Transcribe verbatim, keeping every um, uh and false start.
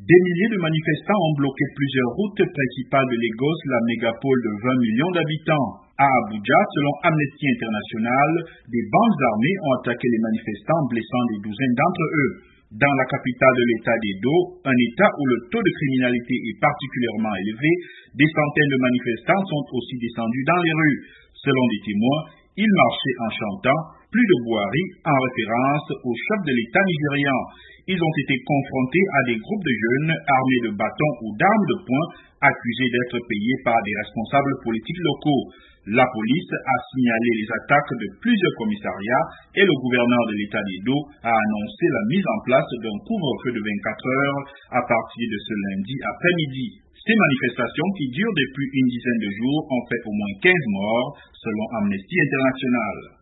Des milliers de manifestants ont bloqué plusieurs routes principales de Lagos, la mégapole de vingt millions d'habitants. À Abuja, selon Amnesty International, des bandes armées ont attaqué les manifestants, blessant des douzaines d'entre eux. Dans la capitale de l'État d'Edo, un État où le taux de criminalité est particulièrement élevé, des centaines de manifestants sont aussi descendus dans les rues. Selon des témoins, ils marchaient en chantant « Plus de Buhari » en référence au chef de l'État nigérian. Ils ont été confrontés à des groupes de jeunes armés de bâtons ou d'armes de poing, accusés d'être payés par des responsables politiques locaux. La police a signalé les attaques de plusieurs commissariats et le gouverneur de l'État d'Edo a annoncé la mise en place d'un couvre-feu de vingt-quatre heures à partir de ce lundi après-midi. Ces manifestations qui durent depuis une dizaine de jours ont fait au moins quinze morts, selon Amnesty International.